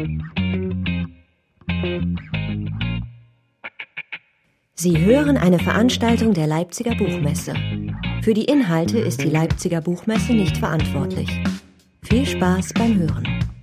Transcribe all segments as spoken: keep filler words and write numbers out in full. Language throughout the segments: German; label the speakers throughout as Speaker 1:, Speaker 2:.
Speaker 1: Sie hören eine Veranstaltung der Leipziger Buchmesse. Für die Inhalte ist die Leipziger Buchmesse nicht verantwortlich. Viel Spaß beim Hören.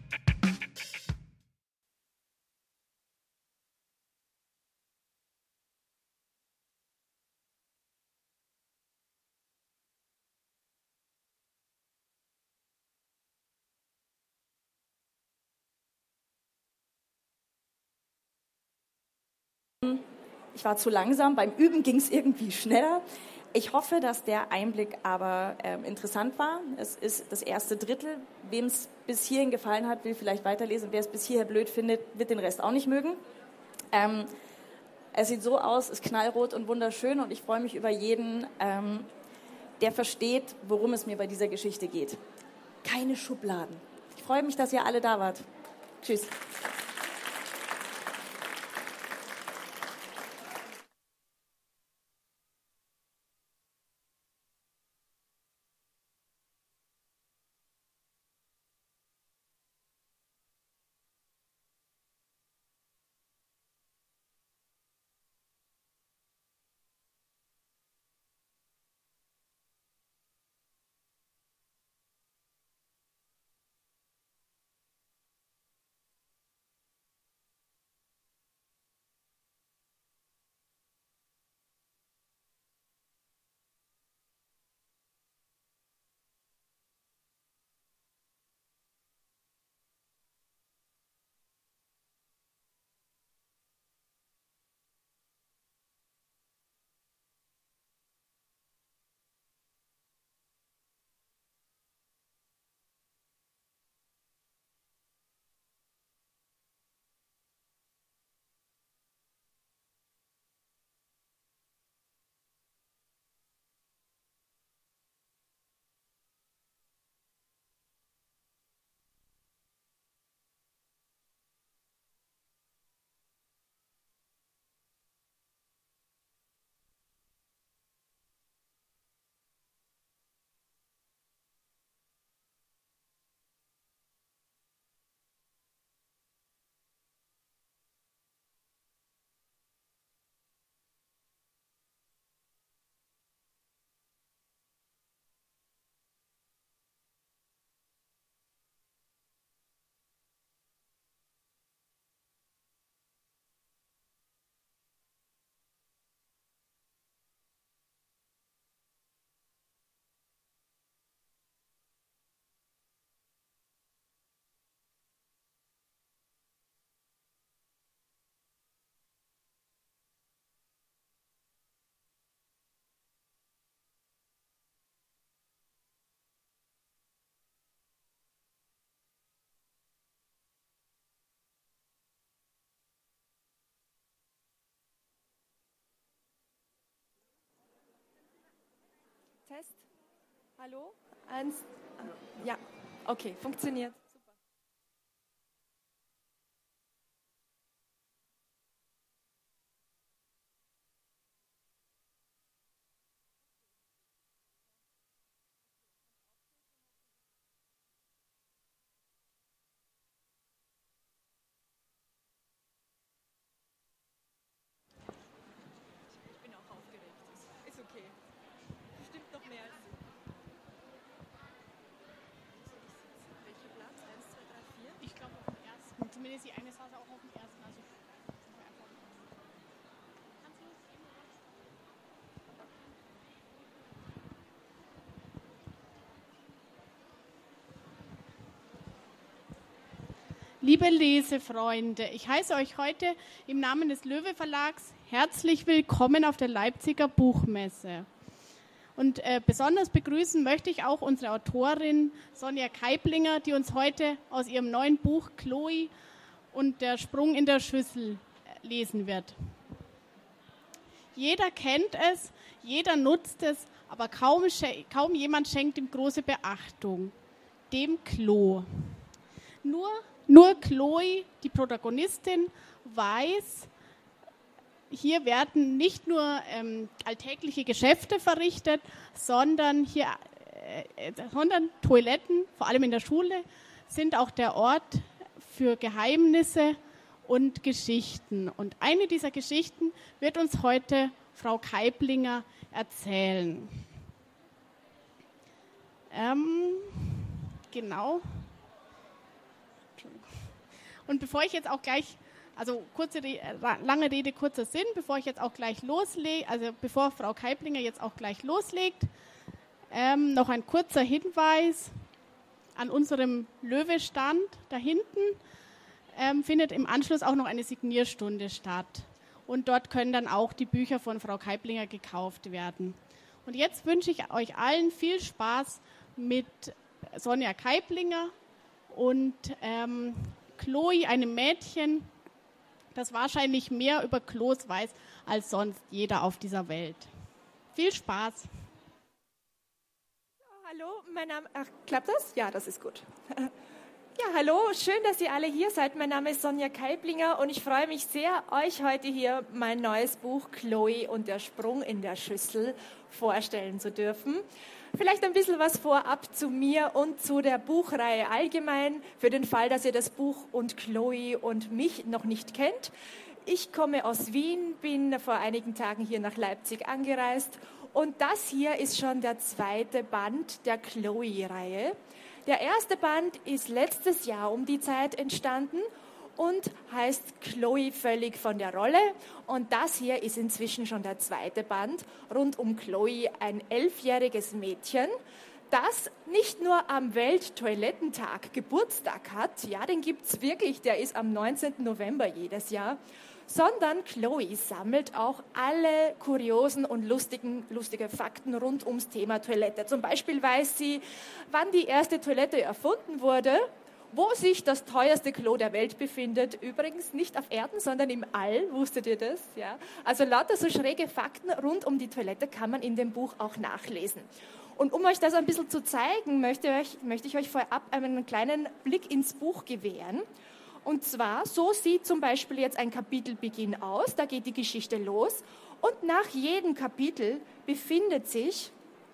Speaker 2: Ich war zu langsam, beim Üben ging es irgendwie schneller. Ich hoffe, dass der Einblick aber ähm, interessant war. Es ist das erste Drittel. Wem es bis hierhin gefallen hat, will vielleicht weiterlesen. Wer es bis hierher blöd findet, wird den Rest auch nicht mögen. Ähm, es sieht so aus, ist knallrot und wunderschön und ich freue mich über jeden, ähm, der versteht, worum es mir bei dieser Geschichte geht. Keine Schubladen. Ich freue mich, dass ihr alle da wart. Tschüss.
Speaker 3: Test. Hallo? Eins. Ja, okay, funktioniert. Super. Ich bin auch aufgeregt. Ist okay. Bestimmt noch mehr als du. Welcher Platz? eins, zwei, drei, vier?
Speaker 4: Ich glaube auf dem ersten. Zumindest die eine saß auch auf dem ersten. Also sind wir einfach. Kannst du das eben raus? Liebe Lesefreunde, ich heiße euch heute im Namen des Löwe Verlags herzlich willkommen auf der Leipziger Buchmesse. Und äh, besonders begrüßen möchte ich auch unsere Autorin Sonja Keiblinger, die uns heute aus ihrem neuen Buch Chloe und der Sprung in der Schüssel lesen wird. Jeder kennt es, jeder nutzt es, aber kaum, kaum jemand schenkt ihm große Beachtung, dem Klo. Nur, nur Chloe, die Protagonistin, weiß, hier werden nicht nur ähm, alltägliche Geschäfte verrichtet, sondern hier, äh, sondern Toiletten, vor allem in der Schule, sind auch der Ort für Geheimnisse und Geschichten. Und eine dieser Geschichten wird uns heute Frau Keiblinger erzählen. Ähm, genau. Und bevor ich jetzt auch gleich, also kurze, lange Rede, kurzer Sinn, bevor ich jetzt auch gleich loslege, also bevor Frau Keiblinger jetzt auch gleich loslegt, ähm, noch ein kurzer Hinweis an unserem Löwe-Stand da hinten. Ähm, findet im Anschluss auch noch eine Signierstunde statt. Und dort können dann auch die Bücher von Frau Keiblinger gekauft werden. Und jetzt wünsche ich euch allen viel Spaß mit Sonja Keiblinger und ähm, Chloe, einem Mädchen, das wahrscheinlich mehr über Klos weiß als sonst jeder auf dieser Welt. Viel Spaß!
Speaker 5: Hallo, mein Name, ach, klappt das? Ja, das ist gut. Ja, hallo, schön, dass ihr alle hier seid. Mein Name ist Sonja Keiblinger und ich freue mich sehr, euch heute hier mein neues Buch Chloe und der Sprung in der Schüssel vorstellen zu dürfen. Vielleicht ein bisschen was vorab zu mir und zu der Buchreihe allgemein, für den Fall, dass ihr das Buch und Chloe und mich noch nicht kennt. Ich komme aus Wien, bin vor einigen Tagen hier nach Leipzig angereist und das hier ist schon der zweite Band der Chloe-Reihe. Der erste Band ist letztes Jahr um die Zeit entstanden und heißt Chloe völlig von der Rolle. Und das hier ist inzwischen schon der zweite Band rund um Chloe, ein elfjähriges Mädchen, das nicht nur am Welttoilettentag Geburtstag hat, ja, den gibt es wirklich, der ist am neunzehnten November jedes Jahr, sondern Chloe sammelt auch alle kuriosen und lustigen, lustige Fakten rund ums Thema Toilette. Zum Beispiel weiß sie, wann die erste Toilette erfunden wurde, wo sich das teuerste Klo der Welt befindet. Übrigens nicht auf Erden, sondern im All. Wusstet ihr das? Ja. Also lauter so schräge Fakten rund um die Toilette kann man in dem Buch auch nachlesen. Und um euch das ein bisschen zu zeigen, möchte, euch, möchte ich euch vorab einen kleinen Blick ins Buch gewähren. Und zwar, so sieht zum Beispiel jetzt ein Kapitelbeginn aus, da geht die Geschichte los und nach jedem Kapitel befindet sich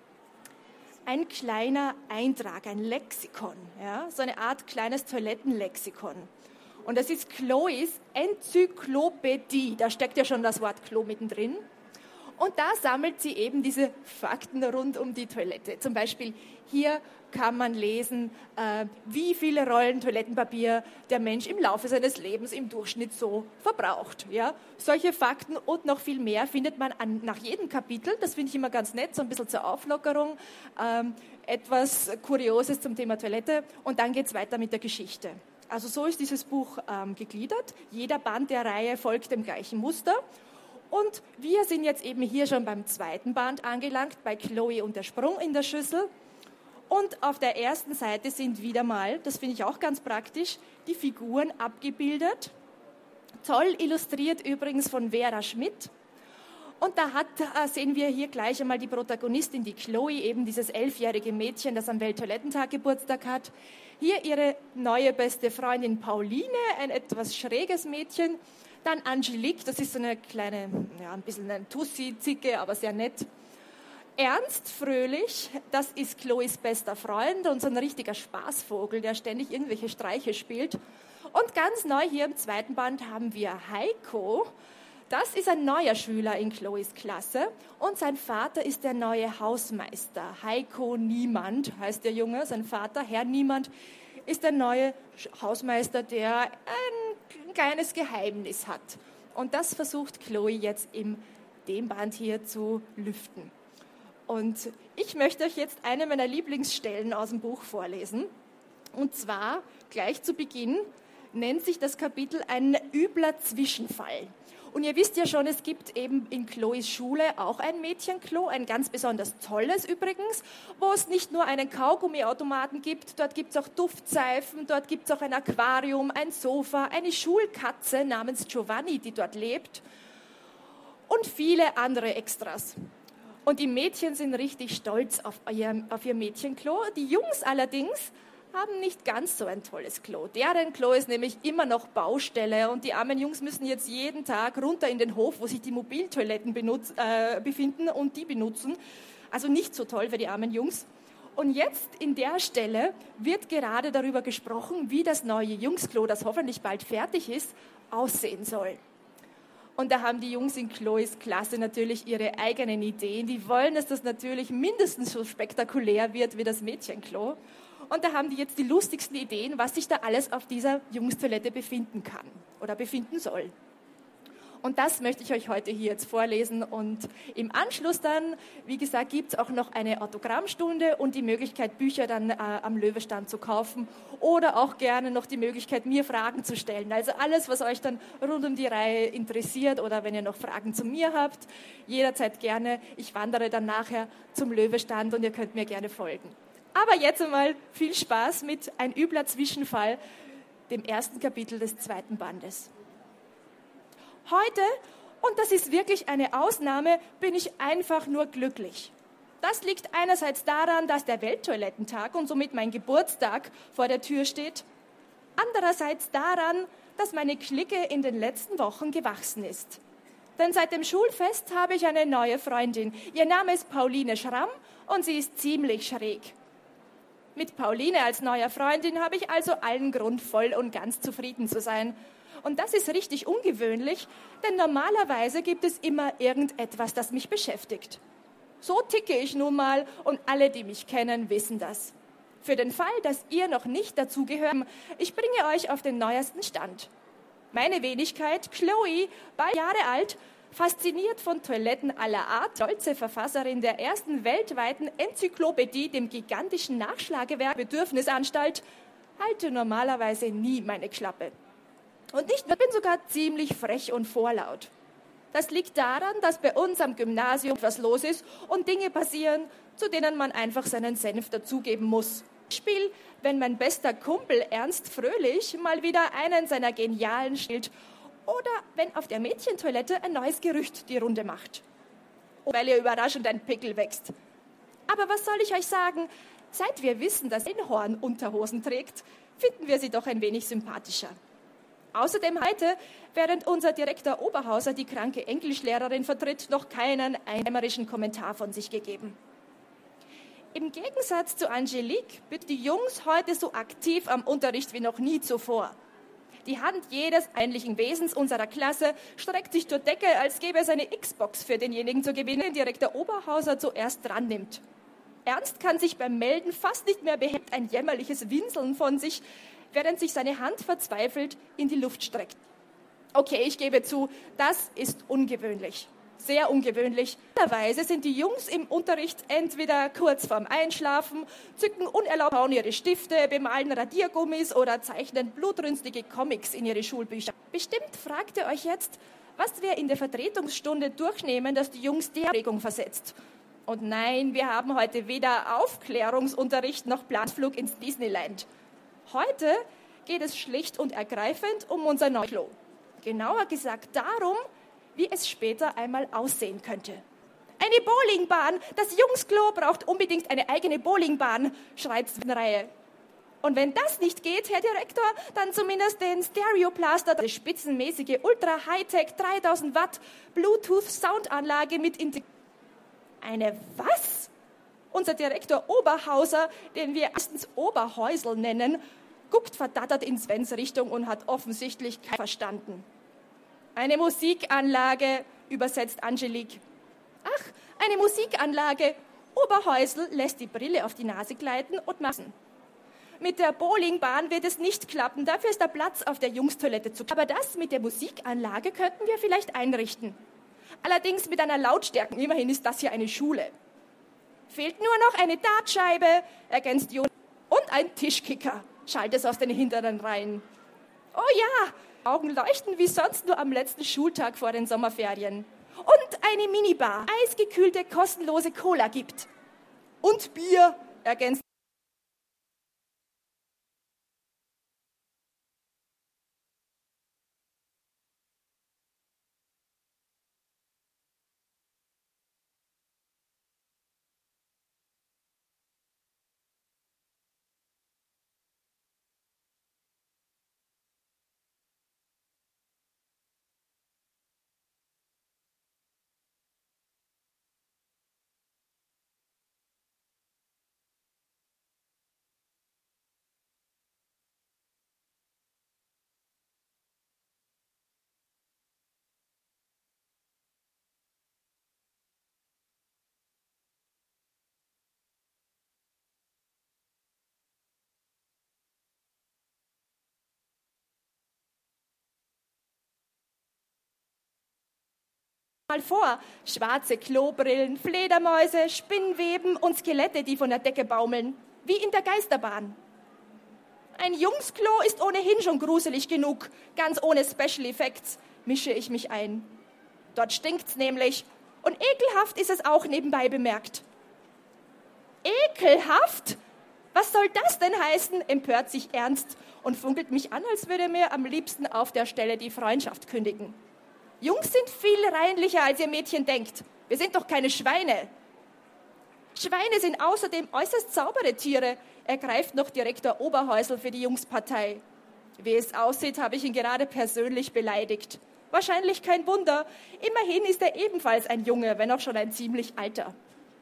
Speaker 5: ein kleiner Eintrag, ein Lexikon, ja, so eine Art kleines Toilettenlexikon. Und das ist Chloes Enzyklopädie, da steckt ja schon das Wort Klo mittendrin. Und da sammelt sie eben diese Fakten rund um die Toilette. Zum Beispiel hier kann man lesen, äh, wie viele Rollen Toilettenpapier der Mensch im Laufe seines Lebens im Durchschnitt so verbraucht. Ja? Solche Fakten und noch viel mehr findet man an, nach jedem Kapitel. Das finde ich immer ganz nett, so ein bisschen zur Auflockerung. Ähm, etwas Kurioses zum Thema Toilette. Und dann geht es weiter mit der Geschichte. Also so ist dieses Buch ähm, gegliedert. Jeder Band der Reihe folgt dem gleichen Muster. Und wir sind jetzt eben hier schon beim zweiten Band angelangt, bei Chloe und der Sprung in der Schüssel. Und auf der ersten Seite sind wieder mal, das finde ich auch ganz praktisch, die Figuren abgebildet. Toll illustriert übrigens von Vera Schmidt. Und da hat, sehen wir hier gleich einmal die Protagonistin, die Chloe, eben dieses elfjährige Mädchen, das am Welttoilettentag Geburtstag hat. Hier ihre neue beste Freundin Pauline, ein etwas schräges Mädchen. Dann Angelique, das ist so eine kleine, ja, ein bisschen eine Tussi-Zicke, aber sehr nett. Ernst, fröhlich, das ist Chloes bester Freund und so ein richtiger Spaßvogel, der ständig irgendwelche Streiche spielt. Und ganz neu hier im zweiten Band haben wir Heiko. Das ist ein neuer Schüler in Chloes Klasse und sein Vater ist der neue Hausmeister. Heiko Niemand heißt der Junge, sein Vater, Herr Niemand, ist der neue Hausmeister, der ein kleines Geheimnis hat. Und das versucht Chloe jetzt in dem Band hier zu lüften. Und ich möchte euch jetzt eine meiner Lieblingsstellen aus dem Buch vorlesen. Und zwar, gleich zu Beginn, nennt sich das Kapitel ein übler Zwischenfall. Und ihr wisst ja schon, es gibt eben in Chloes Schule auch ein Mädchenklo, ein ganz besonders tolles übrigens, wo es nicht nur einen Kaugummiautomaten gibt, dort gibt es auch Duftseifen, dort gibt es auch ein Aquarium, ein Sofa, eine Schulkatze namens Giovanni, die dort lebt und viele andere Extras. Und die Mädchen sind richtig stolz auf ihr, auf ihr Mädchenklo. Die Jungs allerdings haben nicht ganz so ein tolles Klo. Deren Klo ist nämlich immer noch Baustelle und die armen Jungs müssen jetzt jeden Tag runter in den Hof, wo sich die Mobiltoiletten benutz, äh, befinden und die benutzen. Also nicht so toll für die armen Jungs. Und jetzt in der Stelle wird gerade darüber gesprochen, wie das neue Jungsklo, das hoffentlich bald fertig ist, aussehen soll. Und da haben die Jungs in Chloes Klasse natürlich ihre eigenen Ideen. Die wollen, dass das natürlich mindestens so spektakulär wird wie das Mädchenklo. Und da haben die jetzt die lustigsten Ideen, was sich da alles auf dieser Jungstoilette befinden kann oder befinden soll. Und das möchte ich euch heute hier jetzt vorlesen. Und im Anschluss dann, wie gesagt, gibt es auch noch eine Autogrammstunde und die Möglichkeit, Bücher dann äh, am Löwestand zu kaufen oder auch gerne noch die Möglichkeit, mir Fragen zu stellen. Also alles, was euch dann rund um die Reihe interessiert oder wenn ihr noch Fragen zu mir habt, jederzeit gerne. Ich wandere dann nachher zum Löwestand und ihr könnt mir gerne folgen. Aber jetzt einmal viel Spaß mit Ein übler Zwischenfall, dem ersten Kapitel des zweiten Bandes. Heute, und das ist wirklich eine Ausnahme, bin ich einfach nur glücklich. Das liegt einerseits daran, dass der Welttoilettentag und somit mein Geburtstag vor der Tür steht. Andererseits daran, dass meine Clique in den letzten Wochen gewachsen ist. Denn seit dem Schulfest habe ich eine neue Freundin. Ihr Name ist Pauline Schramm und sie ist ziemlich schräg. Mit Pauline als neuer Freundin habe ich also allen Grund, voll und ganz zufrieden zu sein. Und das ist richtig ungewöhnlich, denn normalerweise gibt es immer irgendetwas, das mich beschäftigt. So ticke ich nun mal und alle, die mich kennen, wissen das. Für den Fall, dass ihr noch nicht dazugehört, ich bringe euch auf den neuesten Stand. Meine Wenigkeit, Chloe, bei Jahre alt, fasziniert von Toiletten aller Art, stolze Verfasserin der ersten weltweiten Enzyklopädie, dem gigantischen Nachschlagewerk Bedürfnisanstalt, halte normalerweise nie meine Klappe. Und ich bin sogar ziemlich frech und vorlaut. Das liegt daran, dass bei uns am Gymnasium was los ist und Dinge passieren, zu denen man einfach seinen Senf dazugeben muss. Beispiel, wenn mein bester Kumpel Ernst Fröhlich mal wieder einen seiner genialen spielt oder wenn auf der Mädchentoilette ein neues Gerücht die Runde macht. Oder weil ihr überraschend ein Pickel wächst. Aber was soll ich euch sagen? Seit wir wissen, dass Einhorn Unterhosen trägt, finden wir sie doch ein wenig sympathischer. Außerdem heute, während unser Direktor Oberhauser die kranke Englischlehrerin vertritt, noch keinen einheimerischen Kommentar von sich gegeben. Im Gegensatz zu Angelique sind die Jungs heute so aktiv am Unterricht wie noch nie zuvor. Die Hand jedes ähnlichen Wesens unserer Klasse streckt sich zur Decke, als gäbe es eine Xbox für denjenigen zu gewinnen, den Direktor Oberhauser zuerst dran nimmt. Ernst kann sich beim Melden fast nicht mehr behält ein jämmerliches Winseln von sich, während sich seine Hand verzweifelt in die Luft streckt. Okay, ich gebe zu, das ist ungewöhnlich. Sehr ungewöhnlich. Normalerweise sind die Jungs im Unterricht entweder kurz vorm Einschlafen, zücken unerlaubt hauen ihre Stifte, bemalen Radiergummis oder zeichnen blutrünstige Comics in ihre Schulbücher. Bestimmt fragt ihr euch jetzt, was wir in der Vertretungsstunde durchnehmen, dass die Jungs die Erregung versetzt. Und nein, wir haben heute weder Aufklärungsunterricht noch Planflug ins Disneyland. Heute geht es schlicht und ergreifend um unser neues Klo. Genauer gesagt darum, wie es später einmal aussehen könnte. Eine Bowlingbahn! Das Jungsklo braucht unbedingt eine eigene Bowlingbahn, schreit es in Reihe. Und wenn das nicht geht, Herr Direktor, dann zumindest den Stereoplaster, die spitzenmäßige Ultra-Hightech dreitausend Watt Bluetooth-Soundanlage mit Integration. Eine was? Unser Direktor Oberhauser, den wir erstens Oberhäusl nennen, guckt verdattert in Svens Richtung und hat offensichtlich keinen verstanden. Eine Musikanlage, übersetzt Angelique. Ach, eine Musikanlage. Oberhäusl lässt die Brille auf die Nase gleiten und massen. Mit der Bowlingbahn wird es nicht klappen, dafür ist der Platz auf der Jungstoilette zu. Aber das mit der Musikanlage könnten wir vielleicht einrichten. Allerdings mit einer Lautstärke, immerhin ist das hier eine Schule. Fehlt nur noch eine Dartscheibe, ergänzt Jonas. Und ein Tischkicker, schallt es aus den hinteren Reihen. Oh ja, Augen leuchten wie sonst nur am letzten Schultag vor den Sommerferien. Und eine Minibar, eisgekühlte, kostenlose Cola gibt. Und Bier, ergänzt mal vor. Schwarze Klobrillen, Fledermäuse, Spinnweben und Skelette, die von der Decke baumeln. Wie in der Geisterbahn. Ein Jungsklo ist ohnehin schon gruselig genug. Ganz ohne Special Effects mische ich mich ein. Dort stinkt's nämlich. Und ekelhaft ist es auch nebenbei bemerkt. Ekelhaft? Was soll das denn heißen? Empört sich Ernst und funkelt mich an, als würde mir am liebsten auf der Stelle die Freundschaft kündigen. Jungs sind viel reinlicher, als ihr Mädchen denkt. Wir sind doch keine Schweine. Schweine sind außerdem äußerst saubere Tiere, ergreift noch Direktor Oberhäusl für die Jungspartei. Wie es aussieht, habe ich ihn gerade persönlich beleidigt. Wahrscheinlich kein Wunder. Immerhin ist er ebenfalls ein Junge, wenn auch schon ein ziemlich alter.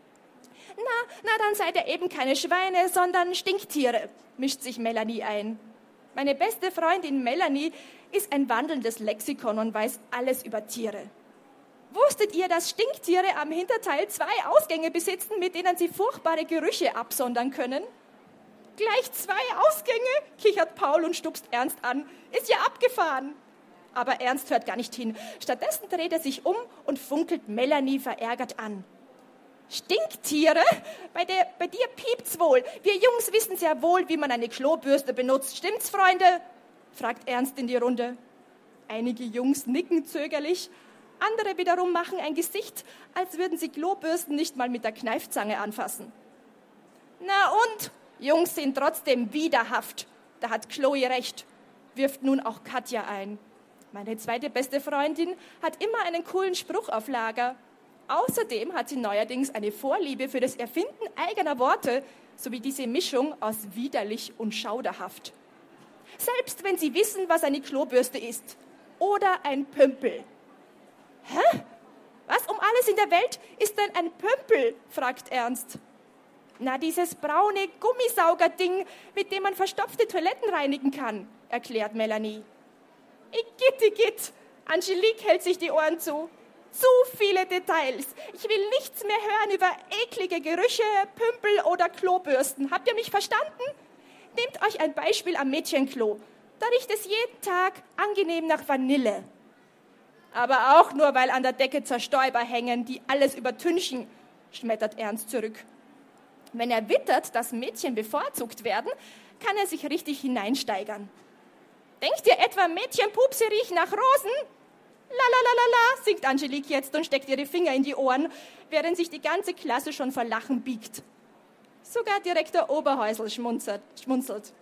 Speaker 5: Na, na, dann seid ihr eben keine Schweine, sondern Stinktiere, mischt sich Melanie ein. Meine beste Freundin Melanie ist ein wandelndes Lexikon und weiß alles über Tiere. Wusstet ihr, dass Stinktiere am Hinterteil zwei Ausgänge besitzen, mit denen sie furchtbare Gerüche absondern können? Gleich zwei Ausgänge, kichert Paul und stupst Ernst an. Ist ja abgefahren. Aber Ernst hört gar nicht hin. Stattdessen dreht er sich um und funkelt Melanie verärgert an. Stinktiere? Bei, der, bei dir piept's wohl. Wir Jungs wissen sehr wohl, wie man eine Klobürste benutzt. Stimmt's, Freunde? Fragt Ernst in die Runde. Einige Jungs nicken zögerlich. Andere wiederum machen ein Gesicht, als würden sie Klobürsten nicht mal mit der Kneifzange anfassen. Na und? Jungs sind trotzdem widerhaft. Da hat Chloe recht. Wirft nun auch Katja ein. Meine zweite beste Freundin hat immer einen coolen Spruch auf Lager. Außerdem hat sie neuerdings eine Vorliebe für das Erfinden eigener Worte, sowie diese Mischung aus widerlich und schauderhaft. Selbst wenn sie wissen, was eine Klobürste ist. Oder ein Pümpel. Hä? Was um alles in der Welt ist denn ein Pümpel? Fragt Ernst. Na, dieses braune Gummisaugerding, mit dem man verstopfte Toiletten reinigen kann, erklärt Melanie. Igitt, igitt. Angelique hält sich die Ohren zu. Zu viele Details. Ich will nichts mehr hören über eklige Gerüche, Pümpel oder Klobürsten. Habt ihr mich verstanden? Nehmt euch ein Beispiel am Mädchenklo. Da riecht es jeden Tag angenehm nach Vanille. Aber auch nur, weil an der Decke Zerstäuber hängen, die alles übertünchen, schmettert Ernst zurück. Wenn er wittert, dass Mädchen bevorzugt werden, kann er sich richtig hineinsteigern. Denkt ihr etwa, Mädchenpupse riechen nach Rosen? Lalalala, singt Angelique jetzt und steckt ihre Finger in die Ohren, während sich die ganze Klasse schon vor Lachen biegt. Sogar Direktor Oberhäusl schmunzelt.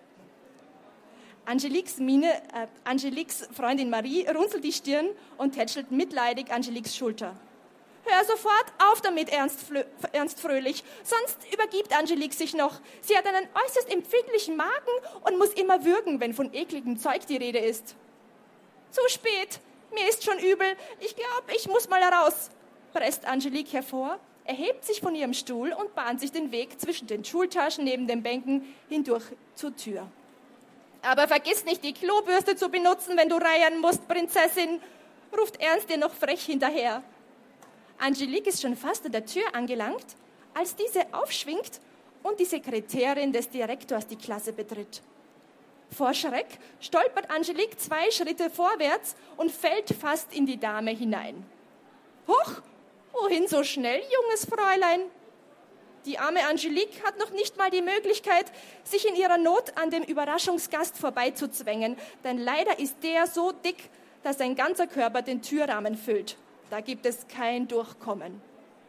Speaker 5: Angeliques, Miene, äh, Angeliques Freundin Marie runzelt die Stirn und tätschelt mitleidig Angeliques Schulter. Hör sofort auf damit, Ernst, Ernst Fröhlich, sonst übergibt Angelique sich noch. Sie hat einen äußerst empfindlichen Magen und muss immer würgen, wenn von ekligem Zeug die Rede ist. Zu spät, mir ist schon übel, ich glaube, ich muss mal raus, presst Angelique hervor, erhebt sich von ihrem Stuhl und bahnt sich den Weg zwischen den Schultaschen neben den Bänken hindurch zur Tür. Aber vergiss nicht, die Klobürste zu benutzen, wenn du reiern musst, Prinzessin, ruft Ernst dir noch frech hinterher. Angelique ist schon fast an der Tür angelangt, als diese aufschwingt und die Sekretärin des Direktors die Klasse betritt. Vor Schreck stolpert Angelique zwei Schritte vorwärts und fällt fast in die Dame hinein. Huch, wohin so schnell, junges Fräulein? Die arme Angelique hat noch nicht mal die Möglichkeit, sich in ihrer Not an dem Überraschungsgast vorbeizuzwängen, denn leider ist der so dick, dass sein ganzer Körper den Türrahmen füllt. Da gibt es kein Durchkommen.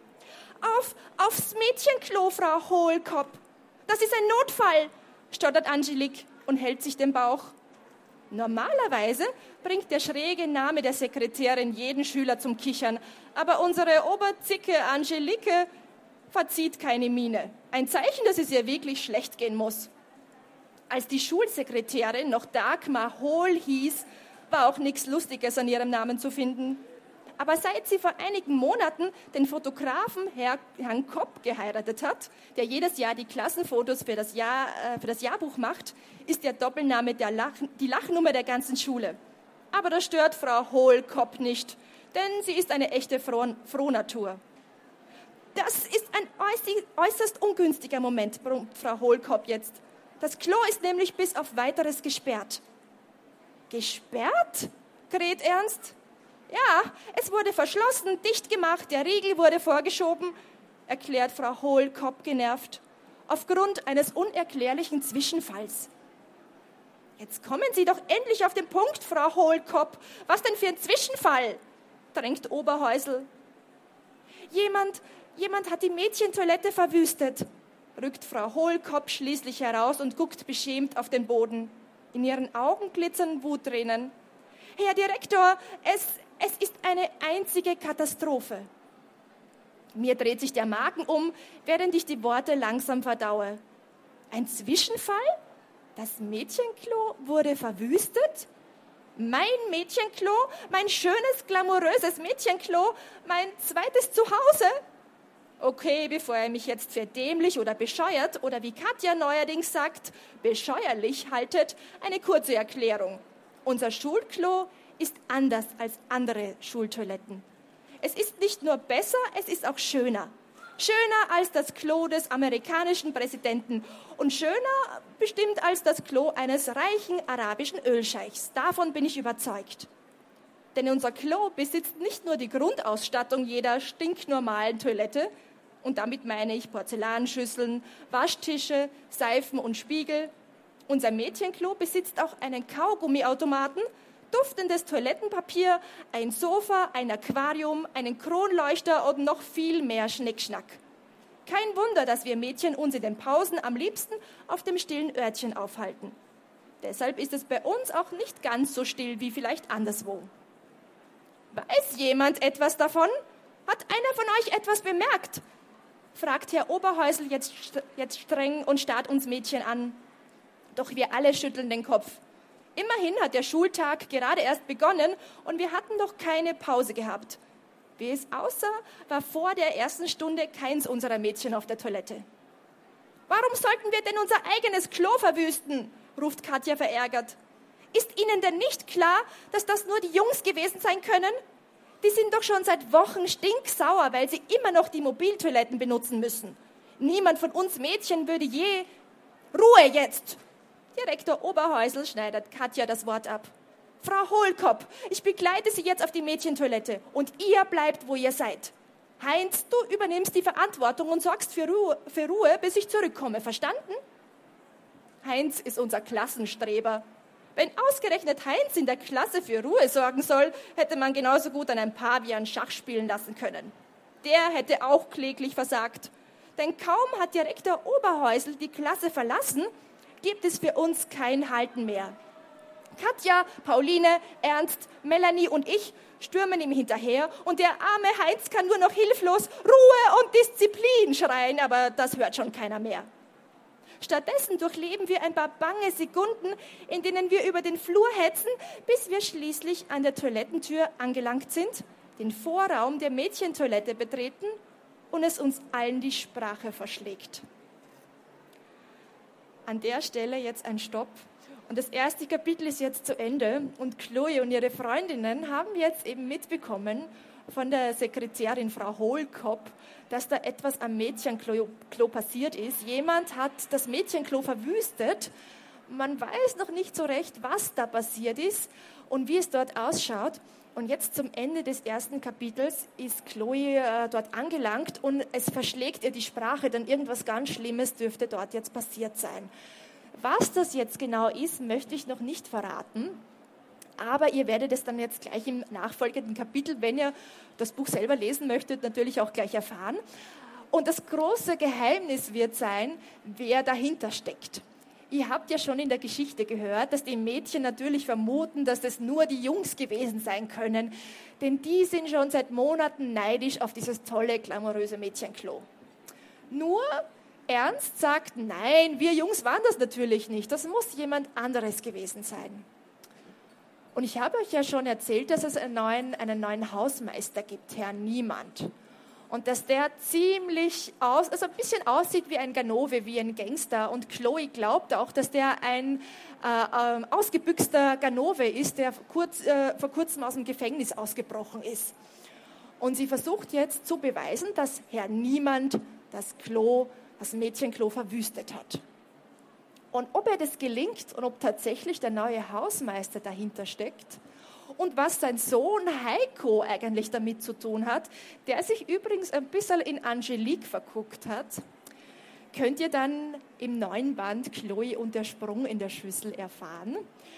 Speaker 5: Auf, aufs Mädchenklo, Frau Hohlkopf. Das ist ein Notfall, stottert Angelique und hält sich den Bauch. Normalerweise bringt der schräge Name der Sekretärin jeden Schüler zum Kichern, aber unsere Oberzicke Angelique verzieht keine Miene. Ein Zeichen, dass es ihr wirklich schlecht gehen muss. Als die Schulsekretärin noch Dagmar Hohl hieß, war auch nichts Lustiges an ihrem Namen zu finden. Aber seit sie vor einigen Monaten den Fotografen Herr, Herrn Kopp geheiratet hat, der jedes Jahr die Klassenfotos für das, Jahr, äh, für das Jahrbuch macht, ist der Doppelname der Lach, die Lachnummer der ganzen Schule. Aber das stört Frau Hohlkopf nicht, denn sie ist eine echte Froh, Frohnatur. Das ist ein äußerst ungünstiger Moment, brummt Frau Hohlkopf jetzt. Das Klo ist nämlich bis auf Weiteres gesperrt. Gesperrt? Kräht Ernst. Ja, es wurde verschlossen, dicht gemacht, der Riegel wurde vorgeschoben, erklärt Frau Hohlkopf genervt, aufgrund eines unerklärlichen Zwischenfalls. Jetzt kommen Sie doch endlich auf den Punkt, Frau Hohlkopf. Was denn für ein Zwischenfall? Drängt Oberhäusl. Jemand, jemand hat die Mädchentoilette verwüstet, rückt Frau Hohlkopf schließlich heraus und guckt beschämt auf den Boden. In ihren Augen glitzern Wuttränen. Herr Direktor, es, es ist eine einzige Katastrophe. Mir dreht sich der Magen um, während ich die Worte langsam verdaue. Ein Zwischenfall? Das Mädchenklo wurde verwüstet? Mein Mädchenklo, mein schönes, glamouröses Mädchenklo, mein zweites Zuhause? Okay, bevor er mich jetzt für dämlich oder bescheuert oder wie Katja neuerdings sagt, bescheuerlich haltet, eine kurze Erklärung. Unser Schulklo ist anders als andere Schultoiletten. Es ist nicht nur besser, es ist auch schöner. Schöner als das Klo des amerikanischen Präsidenten und schöner bestimmt als das Klo eines reichen arabischen Ölscheichs. Davon bin ich überzeugt. Denn unser Klo besitzt nicht nur die Grundausstattung jeder stinknormalen Toilette, und damit meine ich Porzellanschüsseln, Waschtische, Seifen und Spiegel. Unser Mädchenklo besitzt auch einen Kaugummiautomaten, duftendes Toilettenpapier, ein Sofa, ein Aquarium, einen Kronleuchter und noch viel mehr Schnickschnack. Kein Wunder, dass wir Mädchen uns in den Pausen am liebsten auf dem stillen Örtchen aufhalten. Deshalb ist es bei uns auch nicht ganz so still wie vielleicht anderswo. Weiß jemand etwas davon? Hat einer von euch etwas bemerkt? Fragt Herr Oberhäusl jetzt, jetzt streng und starrt uns Mädchen an. Doch wir alle schütteln den Kopf. Immerhin hat der Schultag gerade erst begonnen und wir hatten noch keine Pause gehabt. Wie es aussah, war vor der ersten Stunde keins unserer Mädchen auf der Toilette. Warum sollten wir denn unser eigenes Klo verwüsten? Ruft Katja verärgert. Ist Ihnen denn nicht klar, dass das nur die Jungs gewesen sein können? Die sind doch schon seit Wochen stinksauer, weil sie immer noch die Mobiltoiletten benutzen müssen. Niemand von uns Mädchen würde je... Ruhe jetzt! Direktor Oberhäusl schneidet Katja das Wort ab. Frau Hohlkopf, ich begleite Sie jetzt auf die Mädchentoilette und ihr bleibt, wo ihr seid. Heinz, du übernimmst die Verantwortung und sorgst für Ruhe, für Ruhe, bis ich zurückkomme. Verstanden? Heinz ist unser Klassenstreber. Wenn ausgerechnet Heinz in der Klasse für Ruhe sorgen soll, hätte man genauso gut einen Pavian Schach spielen lassen können. Der hätte auch kläglich versagt. Denn kaum hat Direktor Oberhäusl die Klasse verlassen, gibt es für uns kein Halten mehr. Katja, Pauline, Ernst, Melanie und ich stürmen ihm hinterher und der arme Heinz kann nur noch hilflos Ruhe und Disziplin schreien, aber das hört schon keiner mehr. Stattdessen durchleben wir ein paar bange Sekunden, in denen wir über den Flur hetzen, bis wir schließlich an der Toilettentür angelangt sind, den Vorraum der Mädchentoilette betreten und es uns allen die Sprache verschlägt. An der Stelle jetzt ein Stopp. Und das erste Kapitel ist jetzt zu Ende und Chloe und ihre Freundinnen haben jetzt eben mitbekommen von der Sekretärin Frau Hohlkopf, dass da etwas am Mädchenklo Klo passiert ist. Jemand hat das Mädchenklo verwüstet. Man weiß noch nicht so recht, was da passiert ist und wie es dort ausschaut. Und jetzt zum Ende des ersten Kapitels ist Chloe äh, dort angelangt und es verschlägt ihr die Sprache, denn irgendwas ganz Schlimmes dürfte dort jetzt passiert sein. Was das jetzt genau ist, möchte ich noch nicht verraten. Aber ihr werdet es dann jetzt gleich im nachfolgenden Kapitel, wenn ihr das Buch selber lesen möchtet, natürlich auch gleich erfahren. Und das große Geheimnis wird sein, wer dahinter steckt. Ihr habt ja schon in der Geschichte gehört, dass die Mädchen natürlich vermuten, dass es nur die Jungs gewesen sein können. Denn die sind schon seit Monaten neidisch auf dieses tolle, glamouröse Mädchenklo. Nur Ernst sagt, nein, wir Jungs waren das natürlich nicht. Das muss jemand anderes gewesen sein. Und ich habe euch ja schon erzählt, dass es einen neuen, einen neuen Hausmeister gibt, Herrn Niemand. Und dass der ziemlich aus, also ein bisschen aussieht wie ein Ganove, wie ein Gangster. Und Chloe glaubt auch, dass der ein äh, äh, ausgebüxter Ganove ist, der kurz, äh, vor kurzem aus dem Gefängnis ausgebrochen ist. Und sie versucht jetzt zu beweisen, dass Herr Niemand das Klo, das Mädchenklo verwüstet hat. Und ob ihr das gelingt und ob tatsächlich der neue Hausmeister dahinter steckt und was sein Sohn Heiko eigentlich damit zu tun hat, der sich übrigens ein bisschen in Angelique verguckt hat, könnt ihr dann im neuen Band Chloe und der Sprung in der Schüssel erfahren.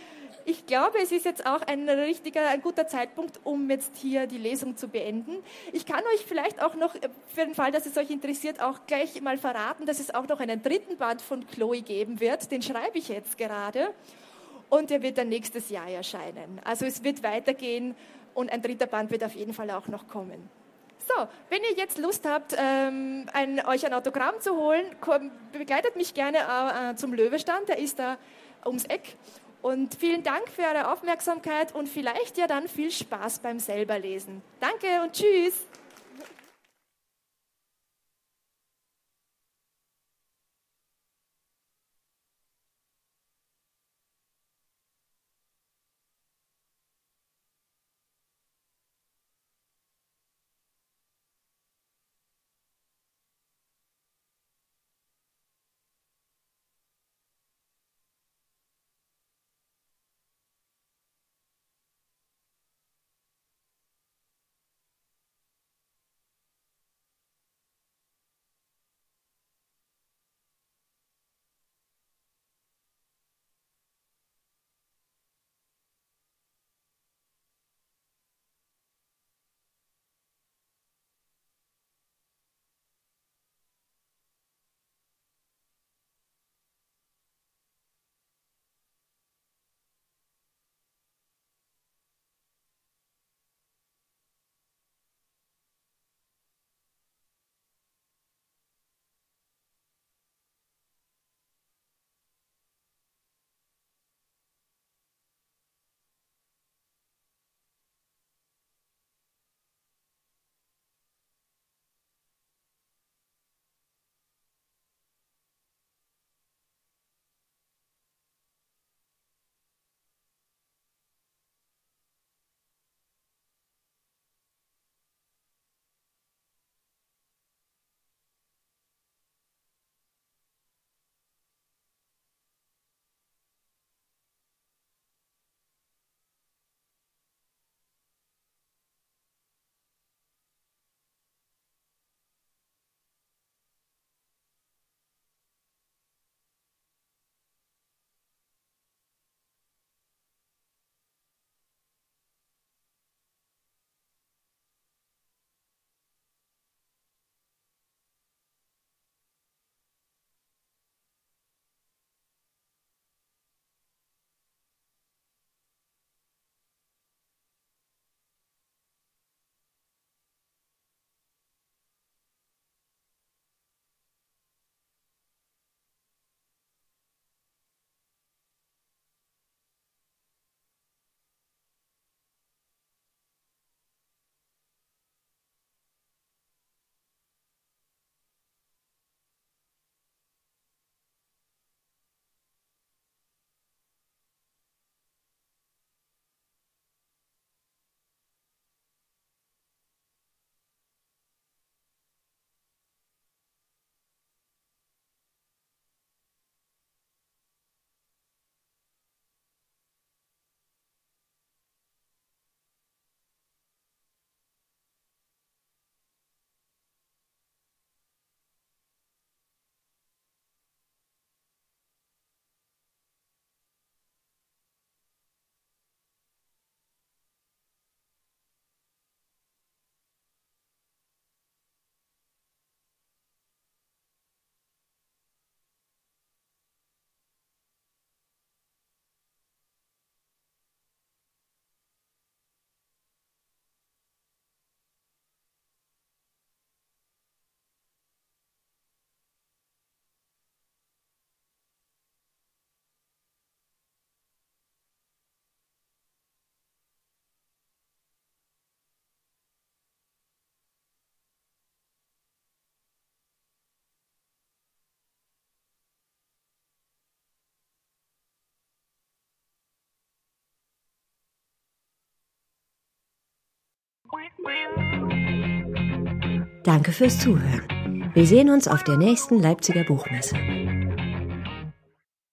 Speaker 5: Ich glaube, es ist jetzt auch ein richtiger, ein guter Zeitpunkt, um jetzt hier die Lesung zu beenden. Ich kann euch vielleicht auch noch, für den Fall, dass es euch interessiert, auch gleich mal verraten, dass es auch noch einen dritten Band von Chloe geben wird. Den schreibe ich jetzt gerade und der wird dann nächstes Jahr erscheinen. Also es wird weitergehen und ein dritter Band wird auf jeden Fall auch noch kommen. So, wenn ihr jetzt Lust habt, ähm, ein, euch ein Autogramm zu holen, komm, begleitet mich gerne äh, zum Löwestand, der ist da ums Eck. Und vielen Dank für eure Aufmerksamkeit und vielleicht ja dann viel Spaß beim selberlesen. Danke und tschüss.
Speaker 1: Danke fürs Zuhören. Wir sehen uns auf der nächsten Leipziger Buchmesse.